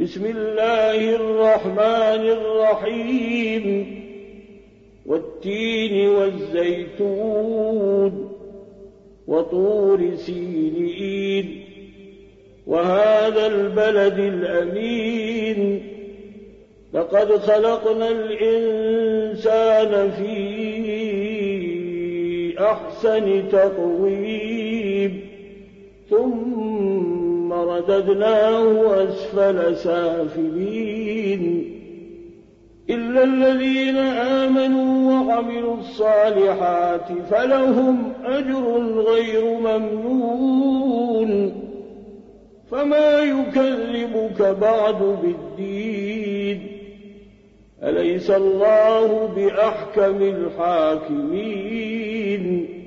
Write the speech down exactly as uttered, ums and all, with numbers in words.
بسم الله الرحمن الرحيم والتين والزيتون وطور سينين وهذا البلد الأمين لقد خلقنا الإنسان في أحسن تقويم ثم رددناه أسفل سافلين إلا الذين آمنوا وعملوا الصالحات فلهم أجر غير ممنون فما يكذبك بعد بالدين أليس الله بأحكم الحاكمين